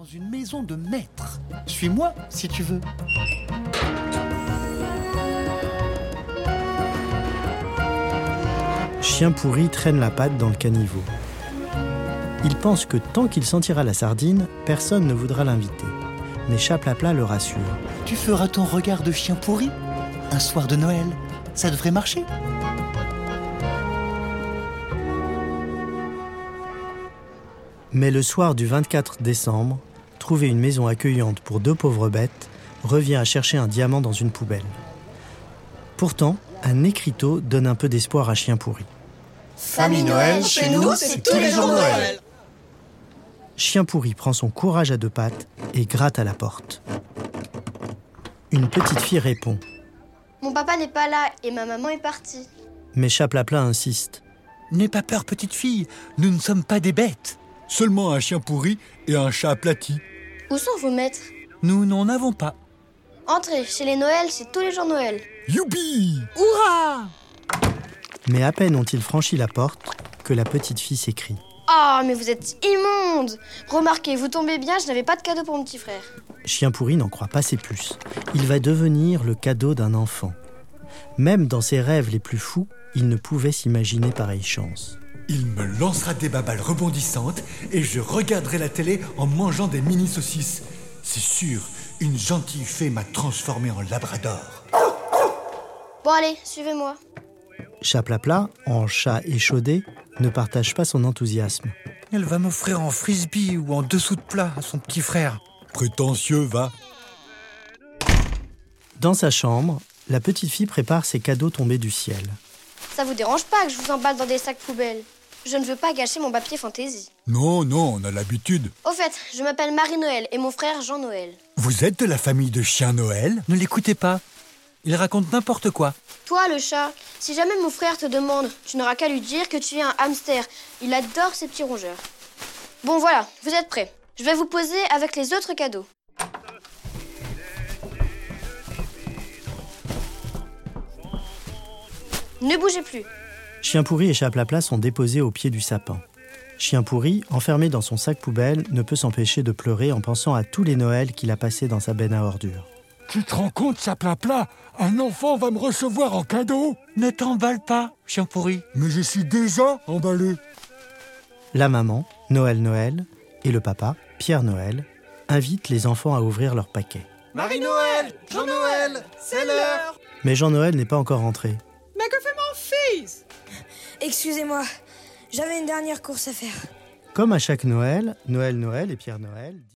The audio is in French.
dans une maison de maître. Suis-moi si tu veux. Chien pourri traîne la patte dans le caniveau. Il pense que tant qu'il sentira la sardine, personne ne voudra l'inviter. Mais Chaplapla le rassure. Tu feras ton regard de chien pourri un soir de Noël. Ça devrait marcher. Mais le soir du 24 décembre, trouver une maison accueillante pour 2 pauvres bêtes revient à chercher un diamant dans une poubelle. Pourtant, un écriteau donne un peu d'espoir à Chien pourri. Famille Noël, chez nous, c'est tous les jours Noël. Chien pourri prend son courage à 2 pattes et gratte à la porte. Une petite fille répond. Mon papa n'est pas là et ma maman est partie. Mais Chaplapla insiste. N'aie pas peur, petite fille. Nous ne sommes pas des bêtes. Seulement un chien pourri et un chat aplati. Où sont vos maîtres? Nous n'en avons pas. Entrez, chez les Noëls, c'est tous les jours Noël. Youpi! Hurrah! Mais à peine ont-ils franchi la porte que la petite fille s'écrie. Ah, mais vous êtes immonde! Remarquez, vous tombez bien, je n'avais pas de cadeau pour mon petit frère. Chien pourri n'en croit pas ses plus. Il va devenir le cadeau d'un enfant. Même dans ses rêves les plus fous, il ne pouvait s'imaginer pareille chance. Il me lancera des babales rebondissantes et je regarderai la télé en mangeant des mini-saucisses. C'est sûr, une gentille fée m'a transformé en labrador. Bon allez, suivez-moi. Chaplapla, en chat échaudé, ne partage pas son enthousiasme. Elle va m'offrir en frisbee ou en dessous de plat à son petit frère. Prétentieux, va. Dans sa chambre, la petite fille prépare ses cadeaux tombés du ciel. Ça vous dérange pas que je vous emballe dans des sacs poubelles? Je ne veux pas gâcher mon papier fantaisie. Non, on a l'habitude. Au fait, je m'appelle Marie-Noël et mon frère Jean-Noël. Vous êtes de la famille de Chien Noël? Ne l'écoutez pas. Il raconte n'importe quoi. Toi, le chat, si jamais mon frère te demande, tu n'auras qu'à lui dire que tu es un hamster. Il adore ces petits rongeurs. Bon voilà, vous êtes prêts. Je vais vous poser avec les autres cadeaux. Ne bougez plus. Chien pourri et Chaplapla sont déposés au pied du sapin. Chien pourri, enfermé dans son sac poubelle, ne peut s'empêcher de pleurer en pensant à tous les Noëls qu'il a passés dans sa benne à ordures. Tu te rends compte, Chaplapla? Un enfant va me recevoir en cadeau? Ne t'emballe pas, chien pourri. Mais je suis déjà emballé. La maman, Noël, et le papa, Pierre Noël, invitent les enfants à ouvrir leur paquet. Marie-Noël, Jean-Noël, c'est l'heure. Mais Jean-Noël n'est pas encore rentré. Mais que fait mon fils? Excusez-moi, j'avais une dernière course à faire. Comme à chaque Noël et Pierre Noël